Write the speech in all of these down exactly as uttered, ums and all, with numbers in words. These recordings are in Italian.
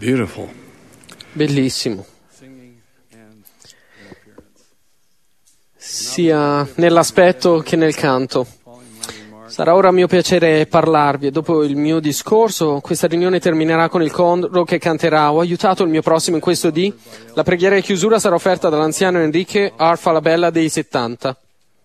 Beautiful. Bellissimo. Sia nell'aspetto che nel canto. Sarà ora mio piacere parlarvi e dopo il mio discorso questa riunione terminerà con il coro che canterà "Ho aiutato il mio prossimo in questo dì". La preghiera di chiusura sarà offerta dall'anziano Enrique R. Falabella dei settanta.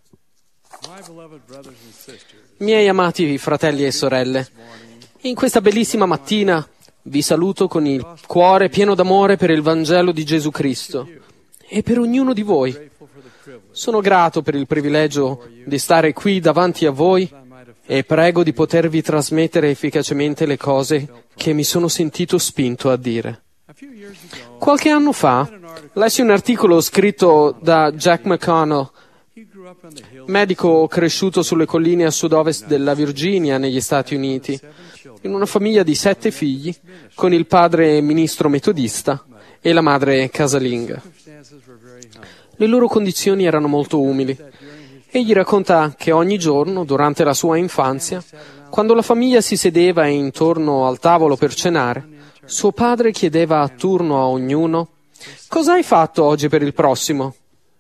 Miei amati fratelli e sorelle, in questa bellissima mattina vi saluto con il cuore pieno d'amore per il Vangelo di Gesù Cristo e per ognuno di voi. Sono grato per il privilegio di stare qui davanti a voi e prego di potervi trasmettere efficacemente le cose che mi sono sentito spinto a dire. Qualche anno fa lessi un articolo scritto da Jack McConnell, medico cresciuto sulle colline a sud-ovest della Virginia, negli Stati Uniti, in una famiglia di sette figli, con il padre ministro metodista e la madre casalinga. Le loro condizioni erano molto umili. Egli racconta che ogni giorno, durante la sua infanzia, quando la famiglia si sedeva intorno al tavolo per cenare, suo padre chiedeva a turno a ognuno: «Cosa hai fatto oggi per il prossimo?»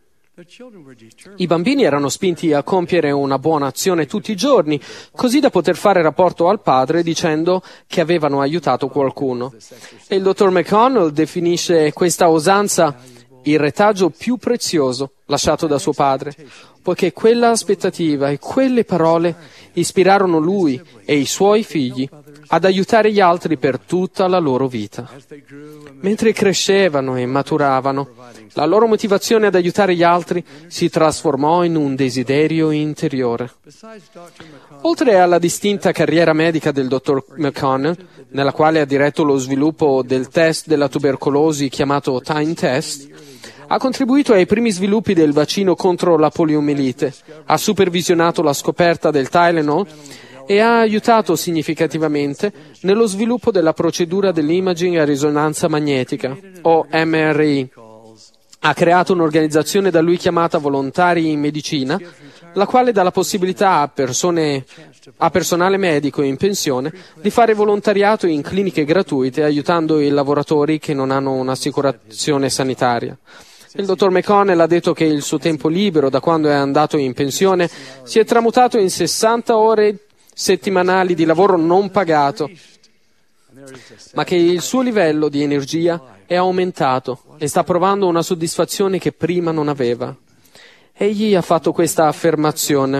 I bambini erano spinti a compiere una buona azione tutti i giorni, così da poter fare rapporto al padre dicendo che avevano aiutato qualcuno. E il dottor McConnell definisce questa usanza il retaggio più prezioso lasciato da suo padre, poiché quella aspettativa e quelle parole ispirarono lui e i suoi figli ad aiutare gli altri per tutta la loro vita. Mentre crescevano e maturavano, la loro motivazione ad aiutare gli altri si trasformò in un desiderio interiore. Oltre alla distinta carriera medica del dottor McConnell, nella quale ha diretto lo sviluppo del test della tubercolosi chiamato Time Test, ha contribuito ai primi sviluppi del vaccino contro la poliomielite, ha supervisionato la scoperta del Tylenol e ha aiutato significativamente nello sviluppo della procedura dell'imaging a risonanza magnetica, o M R I. Ha creato un'organizzazione da lui chiamata Volontari in Medicina, la quale dà la possibilità a persone, a personale medico in pensione di fare volontariato in cliniche gratuite aiutando i lavoratori che non hanno un'assicurazione sanitaria. Il dottor McConnell ha detto che il suo tempo libero, da quando è andato in pensione, si è tramutato in sessanta ore settimanali di lavoro non pagato, ma che il suo livello di energia è aumentato e sta provando una soddisfazione che prima non aveva. Egli ha fatto questa affermazione: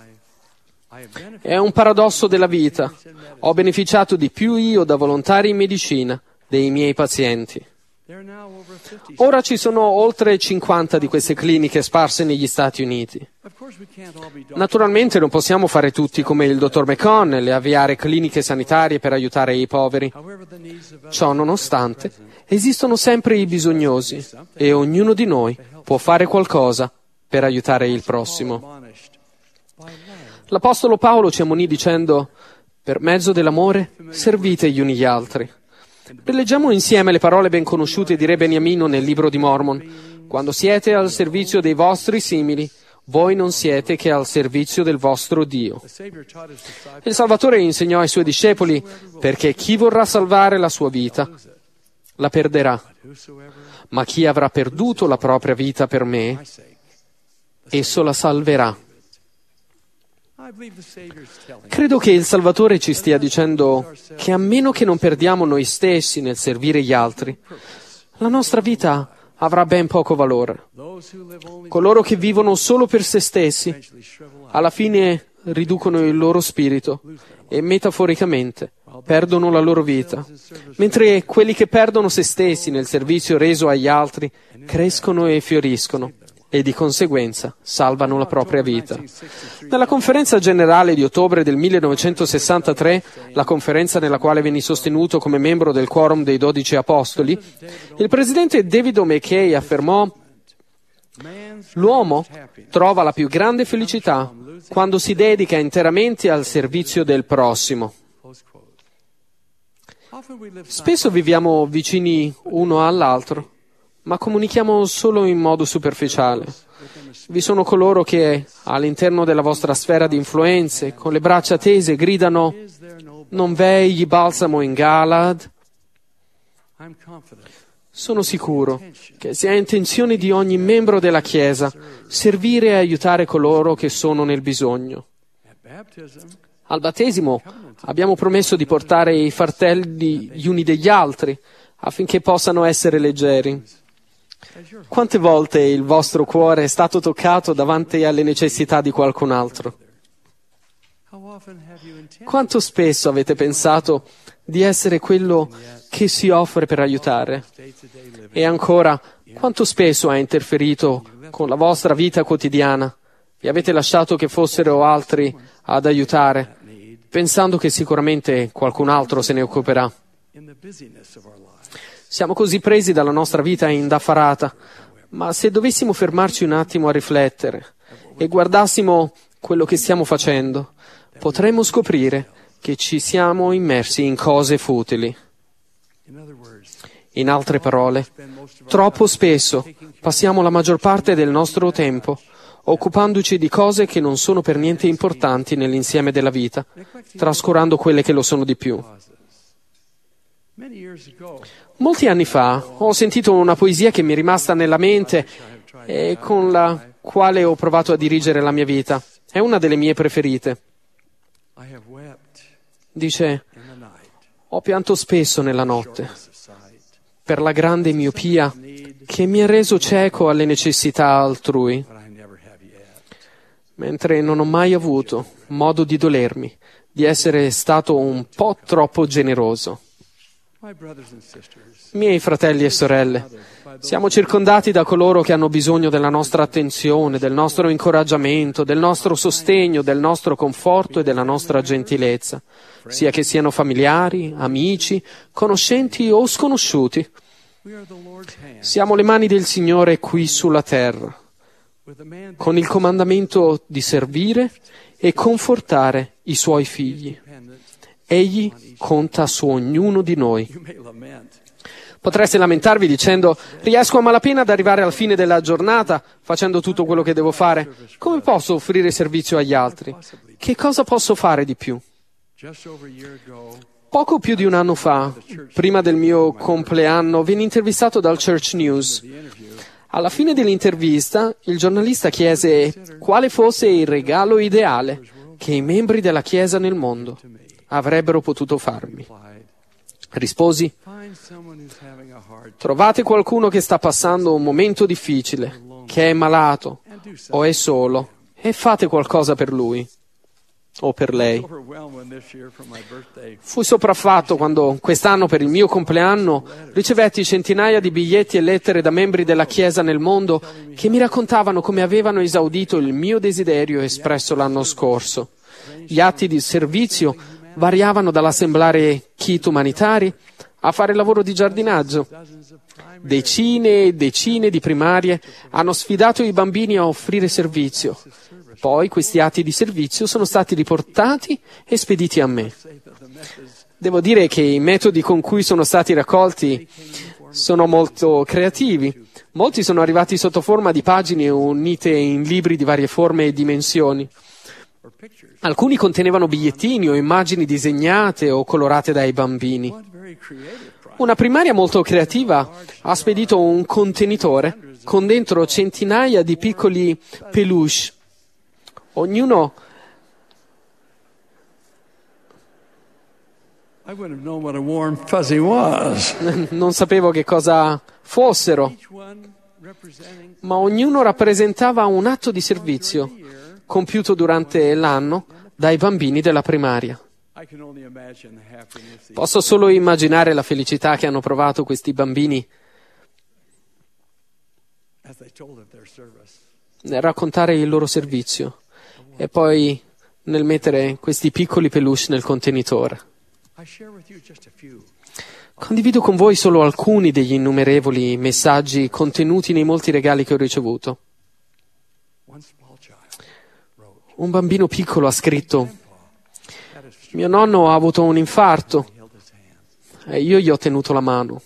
«È un paradosso della vita. Ho beneficiato di più io da volontari in medicina dei miei pazienti». Ora ci sono oltre cinquanta di queste cliniche sparse negli Stati Uniti. Naturalmente non possiamo fare tutti come il dottor McConnell e avviare cliniche sanitarie per aiutare i poveri. Ciò nonostante, esistono sempre i bisognosi e ognuno di noi può fare qualcosa per aiutare il prossimo. L'Apostolo Paolo ci ammonì dicendo: «Per mezzo dell'amore servite gli uni gli altri». Rileggiamo insieme le parole ben conosciute di Re Beniamino nel libro di Mormon: «Quando siete al servizio dei vostri simili, voi non siete che al servizio del vostro Dio». Il Salvatore insegnò ai suoi discepoli: «Perché chi vorrà salvare la sua vita, la perderà, ma chi avrà perduto la propria vita per me, esso la salverà». Credo che il Salvatore ci stia dicendo che a meno che non perdiamo noi stessi nel servire gli altri, la nostra vita avrà ben poco valore. Coloro che vivono solo per se stessi, alla fine riducono il loro spirito e, metaforicamente, perdono la loro vita, mentre quelli che perdono se stessi nel servizio reso agli altri crescono e fioriscono e di conseguenza salvano la propria vita. Nella conferenza generale di ottobre del millenovecentosessantatré, la conferenza nella quale venni sostenuto come membro del quorum dei dodici apostoli, il presidente David O. McKay affermò: «L'uomo trova la più grande felicità quando si dedica interamente al servizio del prossimo». Spesso viviamo vicini uno all'altro, ma comunichiamo solo in modo superficiale. Vi sono coloro che, all'interno della vostra sfera di influenze, con le braccia tese, gridano: «Non v'è egli balsamo in Galad?» Sono sicuro che sia intenzione di ogni membro della Chiesa servire e aiutare coloro che sono nel bisogno. Al battesimo abbiamo promesso di portare i fardelli gli uni degli altri affinché possano essere leggeri. Quante volte il vostro cuore è stato toccato davanti alle necessità di qualcun altro? Quanto spesso avete pensato di essere quello che si offre per aiutare? E ancora, quanto spesso ha interferito con la vostra vita quotidiana? Vi avete lasciato che fossero altri ad aiutare, pensando che sicuramente qualcun altro se ne occuperà. Siamo così presi dalla nostra vita indaffarata, ma se dovessimo fermarci un attimo a riflettere e guardassimo quello che stiamo facendo, potremmo scoprire che ci siamo immersi in cose futili. In altre parole, troppo spesso passiamo la maggior parte del nostro tempo occupandoci di cose che non sono per niente importanti nell'insieme della vita, trascurando quelle che lo sono di più. Molti anni fa ho sentito una poesia che mi è rimasta nella mente e con la quale ho provato a dirigere la mia vita. È una delle mie preferite. Dice: ho pianto spesso nella notte per la grande miopia che mi ha reso cieco alle necessità altrui, mentre non ho mai avuto modo di dolermi di essere stato un po' troppo generoso. Miei fratelli e sorelle, siamo circondati da coloro che hanno bisogno della nostra attenzione, del nostro incoraggiamento, del nostro sostegno, del nostro conforto e della nostra gentilezza, sia che siano familiari, amici, conoscenti o sconosciuti. Siamo le mani del Signore qui sulla terra, con il comandamento di servire e confortare i Suoi figli. Egli conta su ognuno di noi. Potreste lamentarvi dicendo: riesco a malapena ad arrivare alla fine della giornata facendo tutto quello che devo fare. Come posso offrire servizio agli altri? Che cosa posso fare di più? Poco più di un anno fa, prima del mio compleanno, venni intervistato dal Church News. Alla fine dell'intervista, il giornalista chiese quale fosse il regalo ideale che i membri della Chiesa nel mondo avrebbero potuto farmi. Risposi: trovate qualcuno che sta passando un momento difficile, che è malato o è solo, e fate qualcosa per lui o per lei. Fui sopraffatto quando quest'anno per il mio compleanno ricevetti centinaia di biglietti e lettere da membri della Chiesa nel mondo che mi raccontavano come avevano esaudito il mio desiderio espresso l'anno scorso. Gli atti di servizio variavano dall'assemblare kit umanitari a fare lavoro di giardinaggio. Decine e decine di primarie hanno sfidato i bambini a offrire servizio. Poi questi atti di servizio sono stati riportati e spediti a me. Devo dire che i metodi con cui sono stati raccolti sono molto creativi. Molti sono arrivati sotto forma di pagine unite in libri di varie forme e dimensioni. Alcuni contenevano bigliettini o immagini disegnate o colorate dai bambini. Una primaria molto creativa ha spedito un contenitore con dentro centinaia di piccoli peluche. Ognuno non sapevo che cosa fossero, ma ognuno rappresentava un atto di servizio compiuto durante l'anno dai bambini della primaria. Posso solo immaginare la felicità che hanno provato questi bambini nel raccontare il loro servizio e poi nel mettere questi piccoli peluche nel contenitore. Condivido con voi solo alcuni degli innumerevoli messaggi contenuti nei molti regali che ho ricevuto. Un bambino piccolo ha scritto: mio nonno ha avuto un infarto e io gli ho tenuto la mano.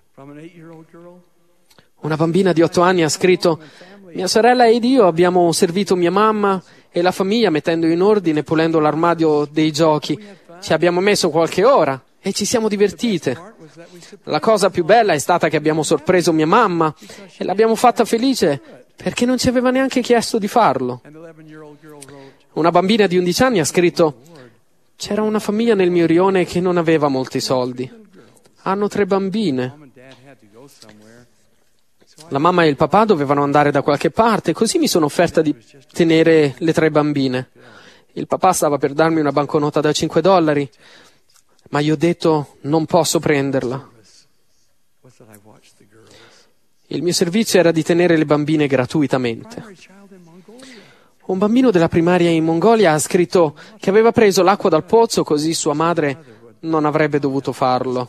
Una bambina di otto anni ha scritto: mia sorella ed io abbiamo servito mia mamma e la famiglia mettendo in ordine e pulendo l'armadio dei giochi. Ci abbiamo messo qualche ora e ci siamo divertite. La cosa più bella è stata che abbiamo sorpreso mia mamma e l'abbiamo fatta felice perché non ci aveva neanche chiesto di farlo. Una bambina di undici anni ha scritto: c'era una famiglia nel mio rione che non aveva molti soldi. Hanno tre bambine. La mamma e il papà dovevano andare da qualche parte, così mi sono offerta di tenere le tre bambine. Il papà stava per darmi una banconota da cinque dollari, ma io ho detto: non posso prenderla. Il mio servizio era di tenere le bambine gratuitamente. Un bambino della primaria in Mongolia ha scritto che aveva preso l'acqua dal pozzo così sua madre non avrebbe dovuto farlo.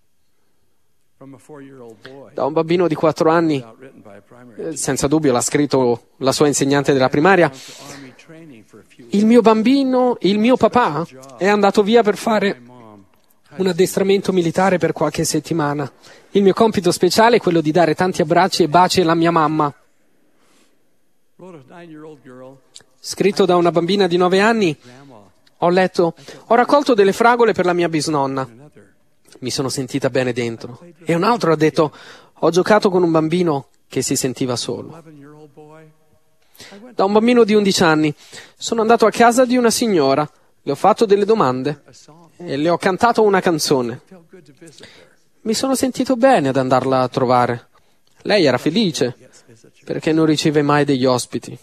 Da un bambino di quattro anni, senza dubbio l'ha scritto la sua insegnante della primaria, il mio bambino, il mio papà, è andato via per fare un addestramento militare per qualche settimana. Il mio compito speciale è quello di dare tanti abbracci e baci alla mia mamma. Scritto da una bambina di nove anni, ho letto: ho raccolto delle fragole per la mia bisnonna. Mi sono sentita bene dentro. E un altro ha detto: ho giocato con un bambino che si sentiva solo. Da un bambino di undici anni, sono andato a casa di una signora, le ho fatto delle domande e le ho cantato una canzone. Mi sono sentito bene ad andarla a trovare. Lei era felice, perché non riceve mai degli ospiti.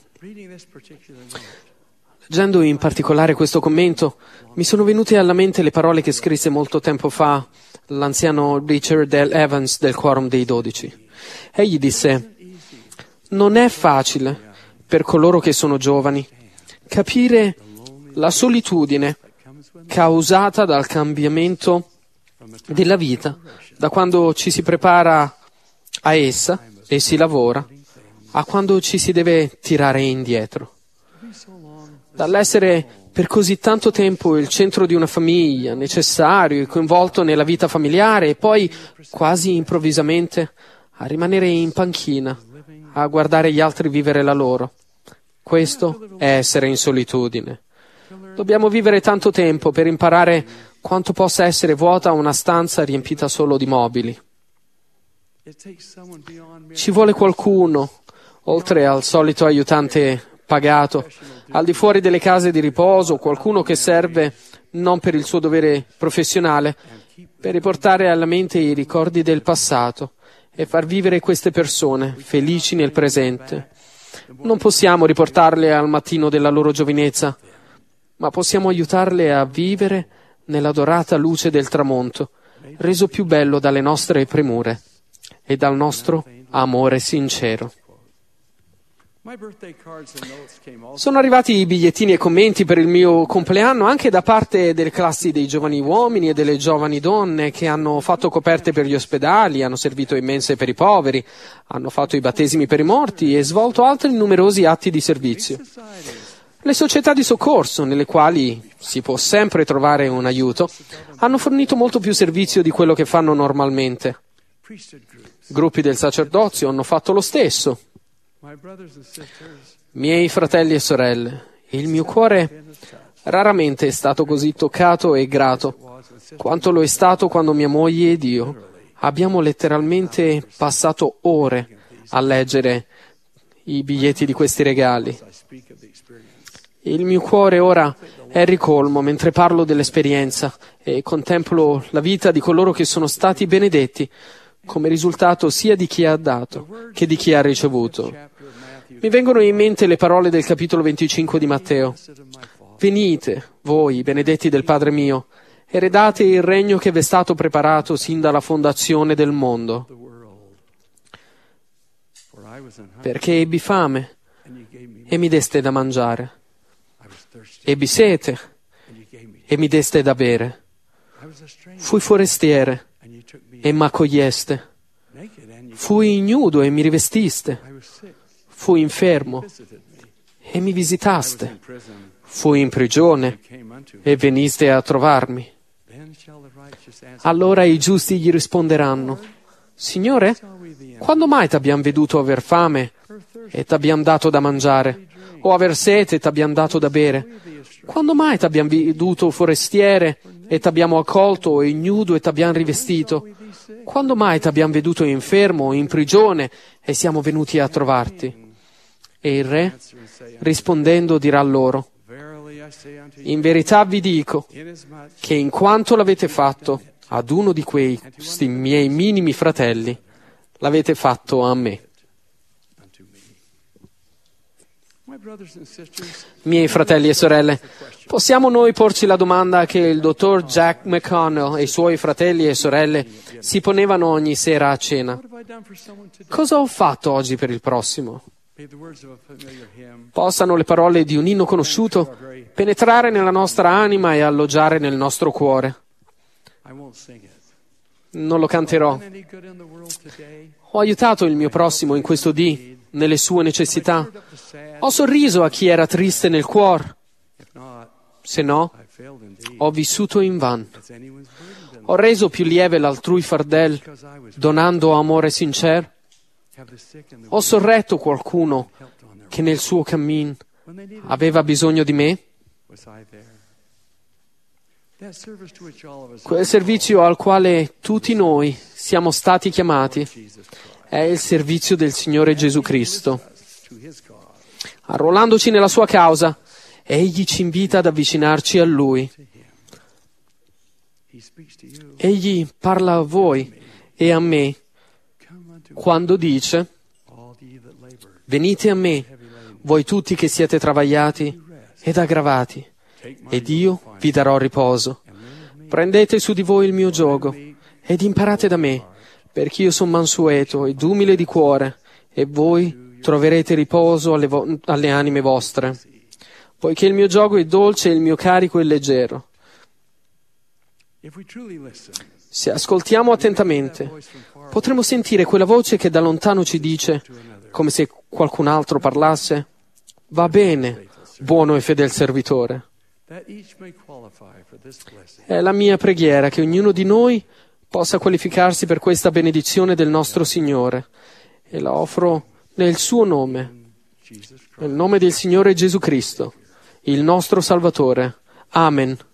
Leggendo in particolare questo commento, mi sono venute alla mente le parole che scrisse molto tempo fa l'anziano Richard L. Evans del Quorum dei Dodici. Egli disse: non è facile per coloro che sono giovani capire la solitudine causata dal cambiamento della vita, da quando ci si prepara a essa e si lavora, a quando ci si deve tirare indietro. Dall'essere per così tanto tempo il centro di una famiglia, necessario e coinvolto nella vita familiare, e poi, quasi improvvisamente, a rimanere in panchina, a guardare gli altri vivere la loro. Questo è essere in solitudine. Dobbiamo vivere tanto tempo per imparare quanto possa essere vuota una stanza riempita solo di mobili. Ci vuole qualcuno, oltre al solito aiutante pagato, al di fuori delle case di riposo, qualcuno che serve non per il suo dovere professionale, per riportare alla mente i ricordi del passato e far vivere queste persone felici nel presente. Non possiamo riportarle al mattino della loro giovinezza, ma possiamo aiutarle a vivere nella dorata luce del tramonto, reso più bello dalle nostre premure e dal nostro amore sincero. Sono arrivati i bigliettini e commenti per il mio compleanno anche da parte delle classi dei giovani uomini e delle giovani donne che hanno fatto coperte per gli ospedali, hanno servito in mense per i poveri, hanno fatto i battesimi per i morti e svolto altri numerosi atti di servizio. Le società di soccorso, nelle quali si può sempre trovare un aiuto, hanno fornito molto più servizio di quello che fanno normalmente. Gruppi del sacerdozio hanno fatto lo stesso. Miei fratelli e sorelle, il mio cuore raramente è stato così toccato e grato quanto lo è stato quando mia moglie ed io abbiamo letteralmente passato ore a leggere i biglietti di questi regali. Il mio cuore ora è ricolmo mentre parlo dell'esperienza e contemplo la vita di coloro che sono stati benedetti come risultato sia di chi ha dato che di chi ha ricevuto. Mi vengono in mente le parole del capitolo venticinque di Matteo. Venite, voi, benedetti del Padre mio, eredate il regno che vi è stato preparato sin dalla fondazione del mondo. Perché ebbi fame e mi deste da mangiare, ebbi sete e mi deste da bere, fui forestiere e m'accoglieste, fui ignudo e mi rivestiste, fui infermo e mi visitaste, fui in prigione e veniste a trovarmi. Allora i giusti gli risponderanno: Signore, quando mai t'abbiamo veduto aver fame e t'abbiamo dato da mangiare, o aver sete e t'abbiamo dato da bere? Quando mai t'abbiamo veduto forestiere e t'abbiamo accolto, o ignudo e t'abbiamo rivestito? Quando mai t'abbiamo veduto infermo o in prigione e siamo venuti a trovarti? E il re, rispondendo, dirà loro: in verità vi dico che in quanto l'avete fatto ad uno di questi miei minimi fratelli, l'avete fatto a me. Miei fratelli e sorelle, possiamo noi porci la domanda che il dottor Jack McConnell e i suoi fratelli e sorelle si ponevano ogni sera a cena? Cosa ho fatto oggi per il prossimo? Possano le parole di un inno conosciuto penetrare nella nostra anima e alloggiare nel nostro cuore. Non lo canterò. Ho aiutato il mio prossimo in questo dì, nelle sue necessità. Ho sorriso a chi era triste nel cuore. Se no, ho vissuto invano. Ho reso più lieve l'altrui fardel, donando amore sincero. Ho sorretto qualcuno che nel suo cammino aveva bisogno di me. Quel servizio al quale tutti noi siamo stati chiamati è il servizio del Signore Gesù Cristo. Arruolandoci nella sua causa, Egli ci invita ad avvicinarci a Lui. Egli parla a voi e a me quando dice: venite a me, voi tutti che siete travagliati ed aggravati, ed io vi darò riposo. Prendete su di voi il mio giogo ed imparate da me, perché io sono mansueto ed umile di cuore, e voi troverete riposo alle, vo- alle anime vostre, poiché il mio giogo è dolce e il mio carico è leggero. Se ascoltiamo attentamente, potremo sentire quella voce che da lontano ci dice, come se qualcun altro parlasse: va bene, buono e fedel servitore. È la mia preghiera che ognuno di noi possa qualificarsi per questa benedizione del nostro Signore, e la offro nel suo nome, nel nome del Signore Gesù Cristo, il nostro Salvatore. Amen.